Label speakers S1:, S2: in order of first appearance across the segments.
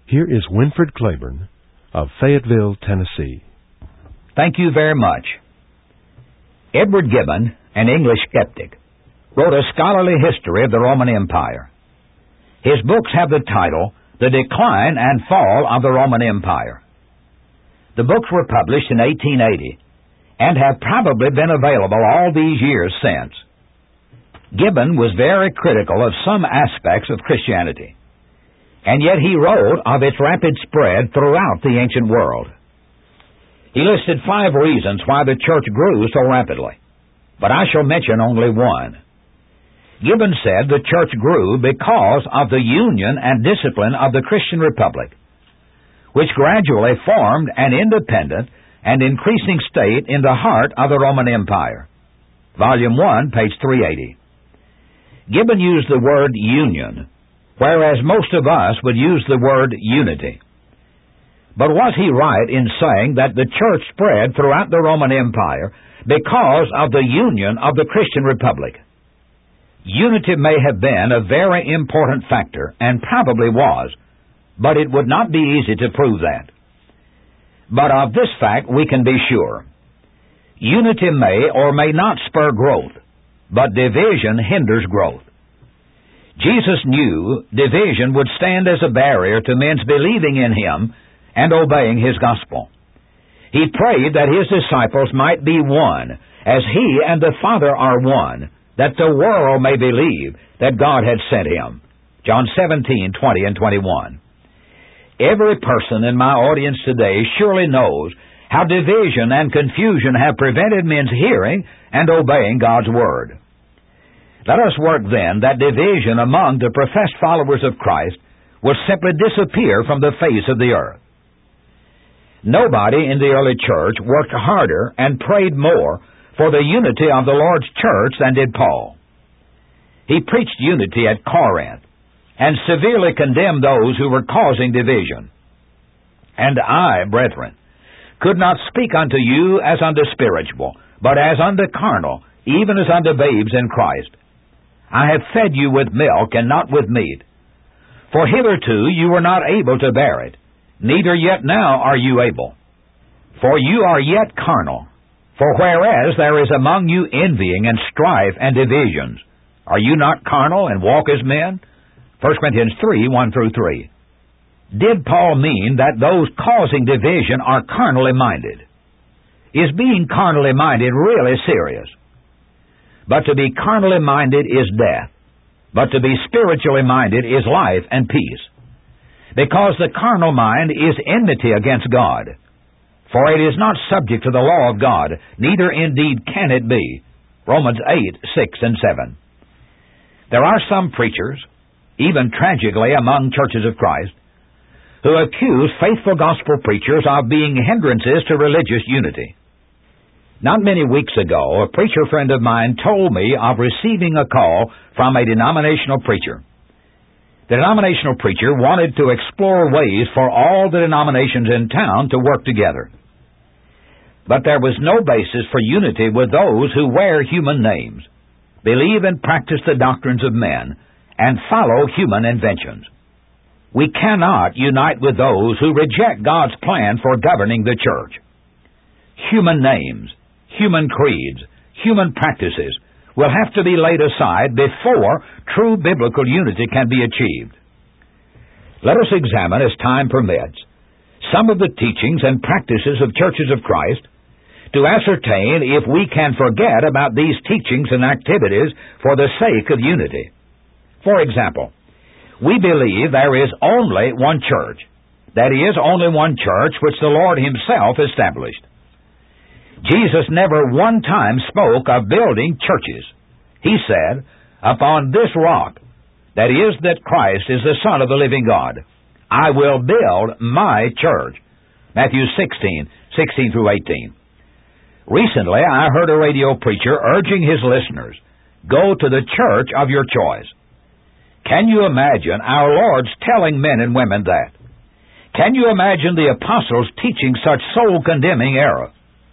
S1: Here is Winfred Claiborne of Fayetteville, Tennessee.
S2: Thank you very much. Edward Gibbon, an English skeptic, wrote a scholarly history of the Roman Empire. His books have the title, The Decline and Fall of the Roman Empire. The books were published in 1880 and have probably been available all these years since. Gibbon was very critical of some aspects of Christianity, and yet he wrote of its rapid spread throughout the ancient world. He listed 5 reasons why the church grew so rapidly, but I shall mention only one. Gibbon said the church grew because of the union and discipline of the Christian Republic, which gradually formed an independent and increasing state in the heart of the Roman Empire. Volume 1, page 380. Gibbon used the word union, whereas most of us would use the word unity. But was he right in saying that the church spread throughout the Roman Empire because of the union of the Christian Republic? Unity may have been a very important factor, and probably was, but it would not be easy to prove that. But of this fact we can be sure. Unity may or may not spur growth, but division hinders growth. Jesus knew division would stand as a barrier to men's believing in Him and obeying His gospel. He prayed that His disciples might be one, as He and the Father are one, that the world may believe that God had sent Him. John 17:20 and 21. Every person in my audience today surely knows how division and confusion have prevented men's hearing and obeying God's Word. Let us work then that division among the professed followers of Christ will simply disappear from the face of the earth. Nobody in the early church worked harder and prayed more for the unity of the Lord's church than did Paul. He preached unity at Corinth and severely condemned those who were causing division. And I, brethren, could not speak unto you as unto spiritual, but as unto carnal, even as unto babes in Christ. I have fed you with milk and not with meat. For hitherto you were not able to bear it, neither yet now are you able. For you are yet carnal. For whereas there is among you envying and strife and divisions, are you not carnal and walk as men? 1 Corinthians 3, 1 through 3. Did Paul mean that those causing division are carnally minded? Is being carnally minded really serious? But to be carnally minded is death, but to be spiritually minded is life and peace. Because the carnal mind is enmity against God, for it is not subject to the law of God, neither indeed can it be. Romans 8, 6 and 7. There are some preachers, even tragically among churches of Christ, who accuse faithful gospel preachers of being hindrances to religious unity. Not many weeks ago, a preacher friend of mine told me of receiving a call from a denominational preacher. The denominational preacher wanted to explore ways for all the denominations in town to work together. But there was no basis for unity with those who wear human names, believe and practice the doctrines of men, and follow human inventions. We cannot unite with those who reject God's plan for governing the church. Human names, human creeds, human practices will have to be laid aside before true biblical unity can be achieved. Let us examine, as time permits, some of the teachings and practices of churches of Christ to ascertain if we can forget about these teachings and activities for the sake of unity. For example, we believe there is only one church. That is, only one church which the Lord Himself established. Jesus never one time spoke of building churches. He said, upon this rock, that is, that Christ is the Son of the living God, I will build my church. Matthew 16 through 18. Recently, I heard a radio preacher urging his listeners, go to the church of your choice. Can you imagine our Lord's telling men and women that? Can you imagine the apostles teaching such soul-condemning error?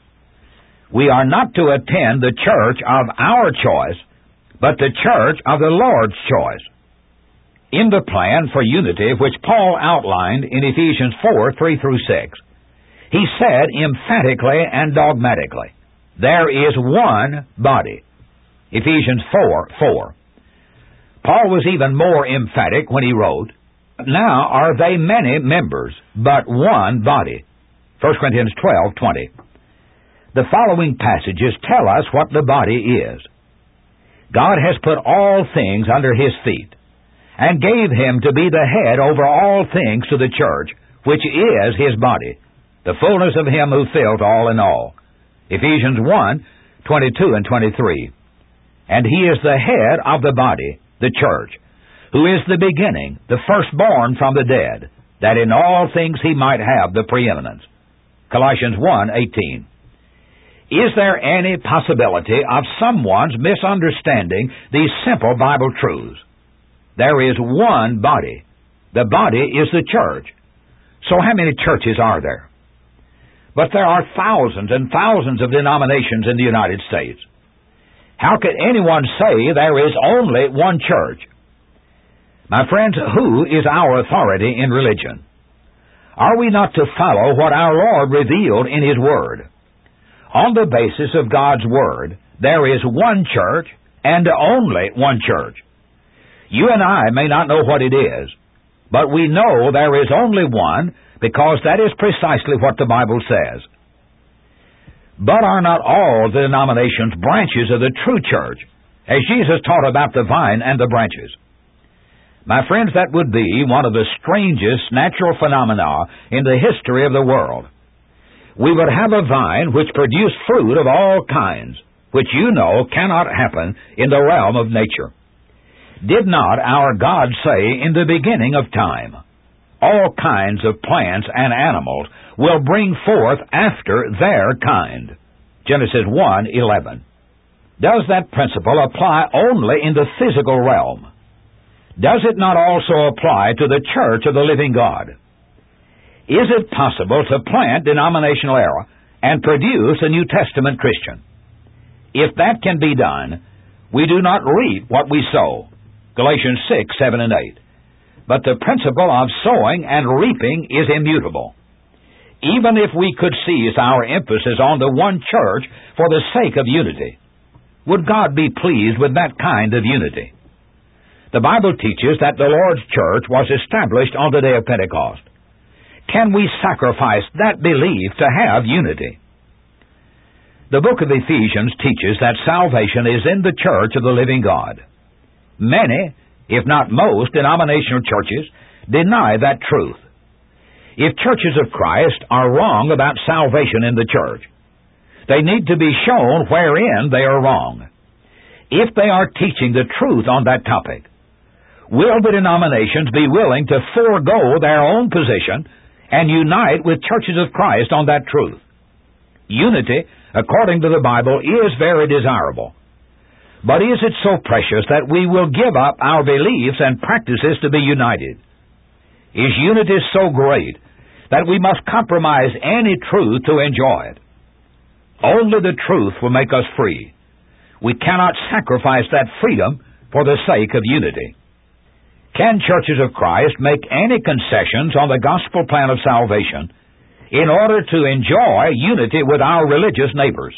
S2: We are not to attend the church of our choice, but the church of the Lord's choice. In the plan for unity which Paul outlined in Ephesians 4:3-6, he said emphatically and dogmatically, there is one body. Ephesians 4:4. Paul was even more emphatic when he wrote, now are they many members, but one body. 1 Corinthians 12:20. The following passages tell us what the body is. God has put all things under His feet, and gave Him to be the head over all things to the church, which is His body, the fullness of Him who fills all in all. Ephesians 1:22-23. And He is the head of the body, the church, who is the beginning, the firstborn from the dead, that in all things He might have the preeminence. Colossians 1:18. Is there any possibility of someone's misunderstanding these simple Bible truths? There is one body. The body is the church. So how many churches are there? But there are thousands and thousands of denominations in the United States. How could anyone say there is only one church? My friends, who is our authority in religion? Are we not to follow what our Lord revealed in His Word? On the basis of God's Word, there is one church and only one church. You and I may not know what it is, but we know there is only one because that is precisely what the Bible says. But are not all the denominations branches of the true church, as Jesus taught about the vine and the branches? My friends, that would be one of the strangest natural phenomena in the history of the world. We would have a vine which produced fruit of all kinds, which you know cannot happen in the realm of nature. Did not our God say in the beginning of time, all kinds of plants and animals will bring forth after their kind? Genesis 1:11. Does that principle apply only in the physical realm? Does it not also apply to the church of the living God? Is it possible to plant denominational error and produce a New Testament Christian? If that can be done, we do not reap what we sow. Galatians 6:7-8. But the principle of sowing and reaping is immutable. Even if we could cease our emphasis on the one church for the sake of unity, would God be pleased with that kind of unity? The Bible teaches that the Lord's church was established on the day of Pentecost. Can we sacrifice that belief to have unity? The book of Ephesians teaches that salvation is in the church of the living God. Many, if not most, denominational churches deny that truth. If churches of Christ are wrong about salvation in the church, they need to be shown wherein they are wrong. If they are teaching the truth on that topic, will the denominations be willing to forego their own position and unite with churches of Christ on that truth? Unity, according to the Bible, is very desirable. But is it so precious that we will give up our beliefs and practices to be united? Is unity so great that we must compromise any truth to enjoy it? Only the truth will make us free. We cannot sacrifice that freedom for the sake of unity. Can churches of Christ make any concessions on the gospel plan of salvation in order to enjoy unity with our religious neighbors?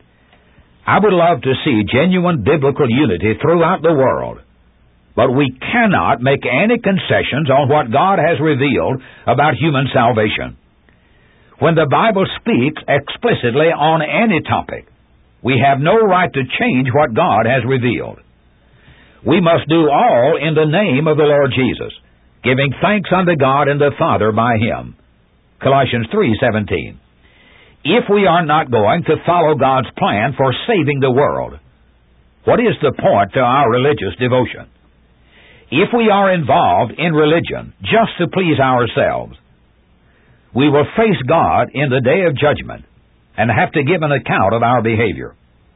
S2: I would love to see genuine biblical unity throughout the world, but we cannot make any concessions on what God has revealed about human salvation. When the Bible speaks explicitly on any topic, we have no right to change what God has revealed. We must do all in the name of the Lord Jesus, giving thanks unto God and the Father by Him. Colossians 3:17. If we are not going to follow God's plan for saving the world, what is the point to our religious devotion? If we are involved in religion just to please ourselves, we will face God in the day of judgment and have to give an account of our behavior.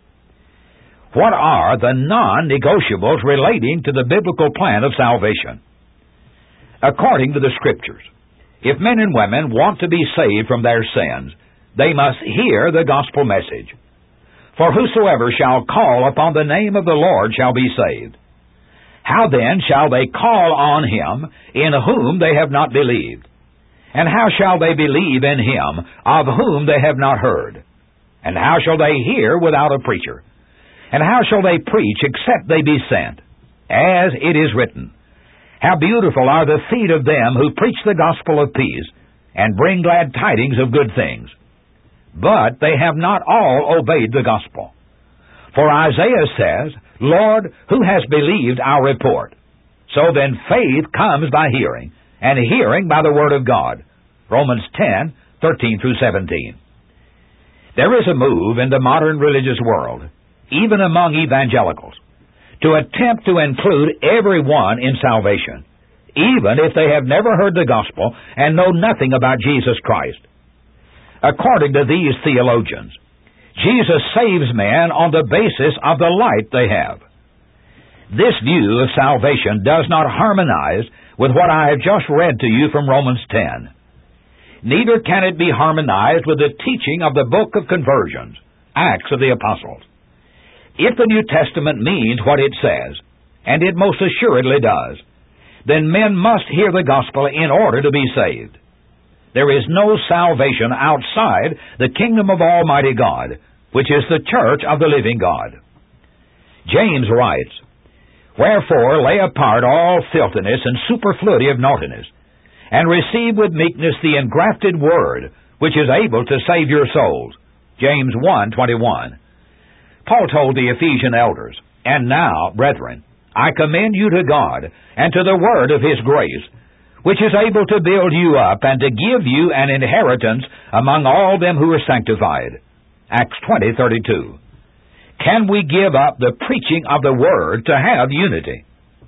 S2: What are the non-negotiables relating to the biblical plan of salvation? According to the Scriptures, if men and women want to be saved from their sins, they must hear the gospel message. For whosoever shall call upon the name of the Lord shall be saved. How then shall they call on him in whom they have not believed? And how shall they believe in him of whom they have not heard? And how shall they hear without a preacher? And how shall they preach except they be sent? As it is written, How beautiful are the feet of them who preach the gospel of peace, and bring glad tidings of good things. But they have not all obeyed the gospel. For Isaiah says, Lord, who has believed our report? So then faith comes by hearing, and hearing by the word of God. Romans 10:13 through 17. There is a move in the modern religious world, even among evangelicals, to attempt to include everyone in salvation, even if they have never heard the gospel and know nothing about Jesus Christ. According to these theologians, Jesus saves man on the basis of the light they have. This view of salvation does not harmonize with what I have just read to you from Romans 10. Neither can it be harmonized with the teaching of the book of conversions, Acts of the Apostles. If the New Testament means what it says, and it most assuredly does, then men must hear the gospel in order to be saved. There is no salvation outside the kingdom of Almighty God, which is the church of the living God. James writes, Wherefore lay apart all filthiness and superfluity of naughtiness, and receive with meekness the engrafted word, which is able to save your souls. James 1:21. Paul told the Ephesian elders, And now, brethren, I commend you to God, and to the word of his grace, which is able to build you up, and to give you an inheritance among all them who are sanctified. Acts 20:32. Can we give up the preaching of the Word to have unity?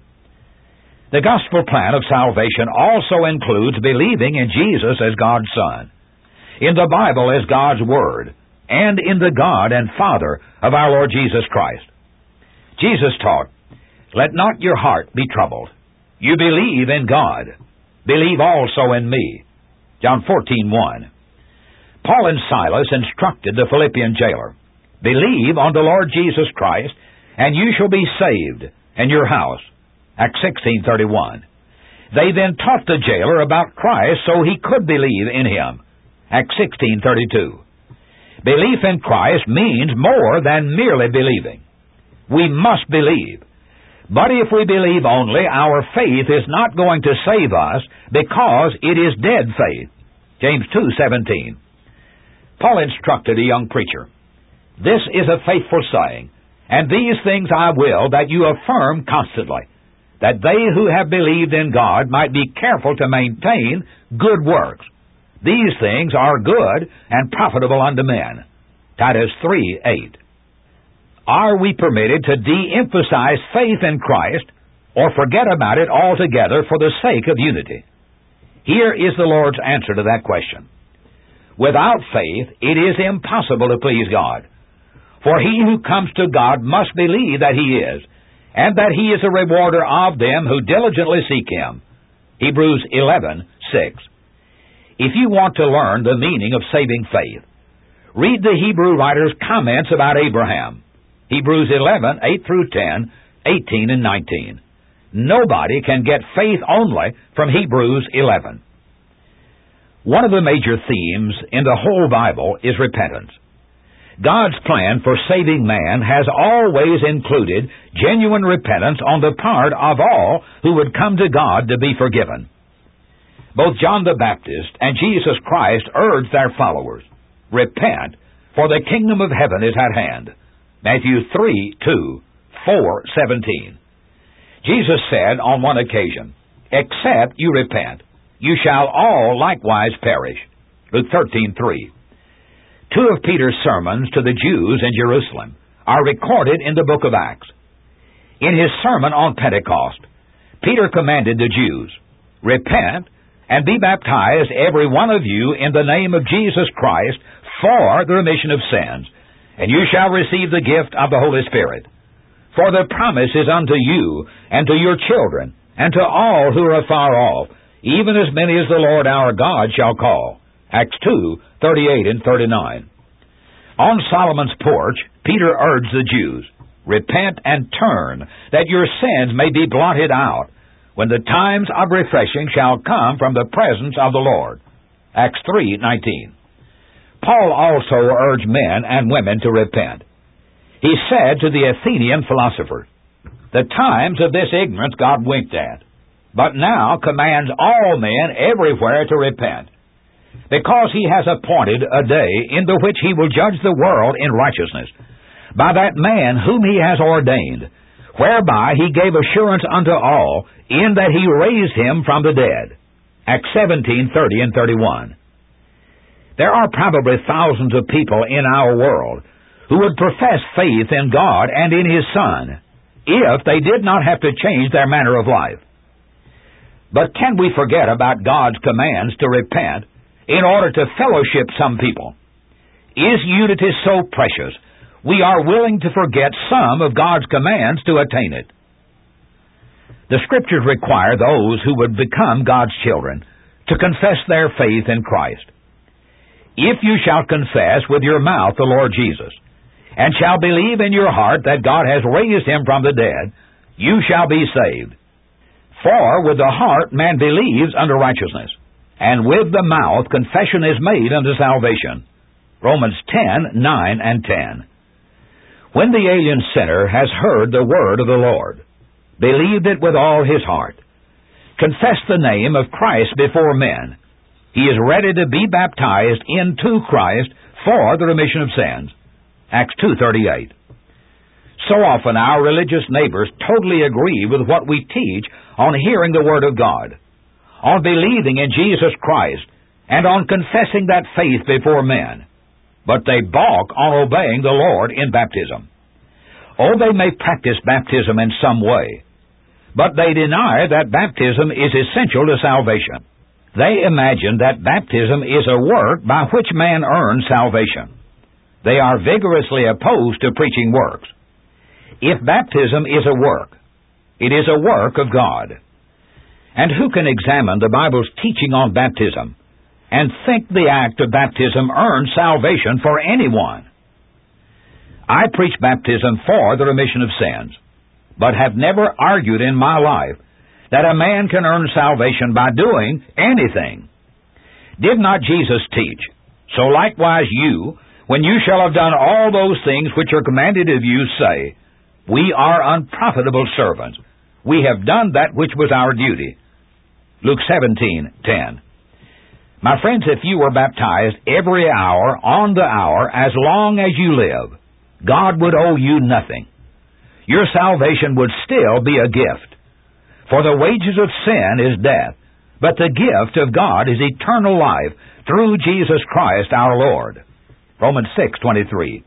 S2: The gospel plan of salvation also includes believing in Jesus as God's Son, in the Bible as God's Word, and in the God and Father of our Lord Jesus Christ. Jesus taught, Let not your heart be troubled. You believe in God. Believe also in me. John 14:1. Paul and Silas instructed the Philippian jailer, Believe on the Lord Jesus Christ, and you shall be saved, and your house. Acts 16:31. They then taught the jailer about Christ so he could believe in him. Acts 16:32. Belief in Christ means more than merely believing. We must believe. But if we believe only, our faith is not going to save us because it is dead faith. James 2:17. Paul instructed a young preacher, This is a faithful saying, and these things I will that you affirm constantly, that they who have believed in God might be careful to maintain good works. These things are good and profitable unto men. Titus 3:8. Are we permitted to de-emphasize faith in Christ or forget about it altogether for the sake of unity? Here is the Lord's answer to that question. Without faith, it is impossible to please God. For he who comes to God must believe that he is, and that he is a rewarder of them who diligently seek him. Hebrews 11:6. If you want to learn the meaning of saving faith, read the Hebrew writer's comments about Abraham. Hebrews 11:8 through 10, 18 and 19. Nobody can get faith only from Hebrews 11. One of the major themes in the whole Bible is repentance. God's plan for saving man has always included genuine repentance on the part of all who would come to God to be forgiven. Both John the Baptist and Jesus Christ urged their followers, Repent, for the kingdom of heaven is at hand. Matthew 3:2, 4:17. Jesus said on one occasion, Except you repent, you shall all likewise perish. Luke 13:3. Two of Peter's sermons to the Jews in Jerusalem are recorded in the book of Acts. In his sermon on Pentecost, Peter commanded the Jews, Repent and be baptized every one of you in the name of Jesus Christ for the remission of sins, and you shall receive the gift of the Holy Spirit. For the promise is unto you, and to your children, and to all who are afar off, even as many as the Lord our God shall call. Acts 2:38 and 39. On Solomon's porch, Peter urged the Jews, Repent and turn, that your sins may be blotted out, when the times of refreshing shall come from the presence of the Lord. Acts 3:19. Paul also urged men and women to repent. He said to the Athenian philosophers, "The times of this ignorance God winked at, but now commands all men everywhere to repent, because he has appointed a day in the which he will judge the world in righteousness, by that man whom he has ordained, whereby he gave assurance unto all, in that he raised him from the dead." Acts 17:30 and 31. There are probably thousands of people in our world who would profess faith in God and in His Son, if they did not have to change their manner of life. But can we forget about God's commands to repent in order to fellowship some people? Is unity so precious we are willing to forget some of God's commands to attain it? The Scriptures require those who would become God's children to confess their faith in Christ. "If you shall confess with your mouth the Lord Jesus, and shall believe in your heart that God has raised him from the dead, you shall be saved. For with the heart man believes unto righteousness, and with the mouth confession is made unto salvation." Romans 10:9 and 10. When the alien sinner has heard the word of the Lord, believed it with all his heart, confessed the name of Christ before men, he is ready to be baptized into Christ for the remission of sins. Acts 2:38. So often our religious neighbors totally agree with what we teach on hearing the Word of God, on believing in Jesus Christ, and on confessing that faith before men, but they balk on obeying the Lord in baptism. Oh, they may practice baptism in some way, but they deny that baptism is essential to salvation. They imagine that baptism is a work by which man earns salvation. They are vigorously opposed to preaching works. If baptism is a work, it is a work of God. And who can examine the Bible's teaching on baptism and think the act of baptism earns salvation for anyone? I preach baptism for the remission of sins, but have never argued in my life that a man can earn salvation by doing anything. Did not Jesus teach, "So likewise you, when you shall have done all those things which are commanded of you, say, We are unprofitable servants. We have done that which was our duty." Luke 17:10. My friends, if you were baptized every hour, on the hour, as long as you live, God would owe you nothing. Your salvation would still be a gift. For the wages of sin is death, but the gift of God is eternal life through Jesus Christ our Lord. Romans 6:23.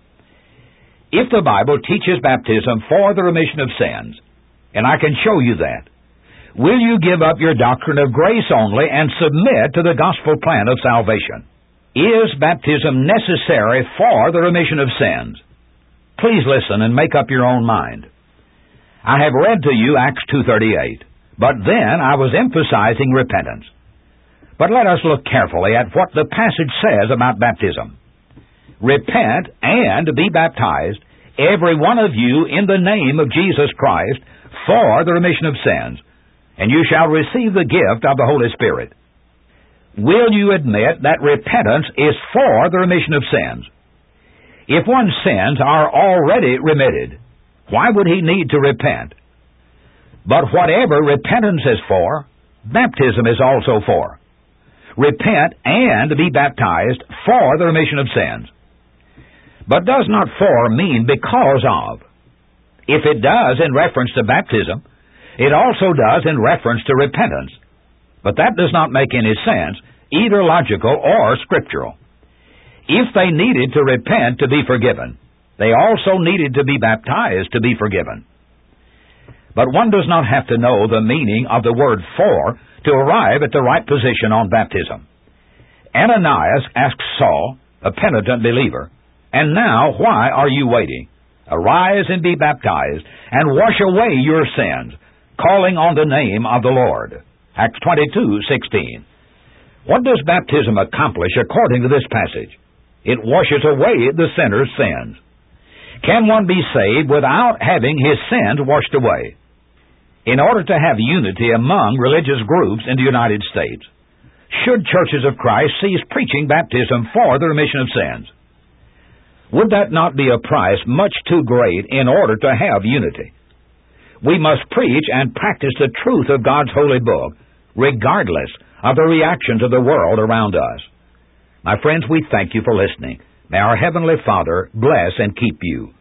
S2: If the Bible teaches baptism for the remission of sins, and I can show you that, will you give up your doctrine of grace only and submit to the gospel plan of salvation? Is baptism necessary for the remission of sins? Please listen and make up your own mind. I have read to you Acts 2:38, but then I was emphasizing repentance. But let us look carefully at what the passage says about baptism. "Repent and be baptized, every one of you, in the name of Jesus Christ, for the remission of sins, and you shall receive the gift of the Holy Spirit." Will you admit that repentance is for the remission of sins? If one's sins are already remitted, why would he need to repent? But whatever repentance is for, baptism is also for. Repent and be baptized for the remission of sins. But does not "for" mean because of? If it does in reference to baptism, it also does in reference to repentance. But that does not make any sense, either logical or scriptural. If they needed to repent to be forgiven, they also needed to be baptized to be forgiven. But one does not have to know the meaning of the word "for" to arrive at the right position on baptism. Ananias asked Saul, a penitent believer, "And now why are you waiting? Arise and be baptized, and wash away your sins, calling on the name of the Lord." Acts 22:16. What does baptism accomplish according to this passage? It washes away the sinner's sins. Can one be saved without having his sins washed away? In order to have unity among religious groups in the United States, should churches of Christ cease preaching baptism for the remission of sins? Would that not be a price much too great in order to have unity? We must preach and practice the truth of God's holy book, regardless of the reactions of the world around us. My friends, we thank you for listening. May our Heavenly Father bless and keep you.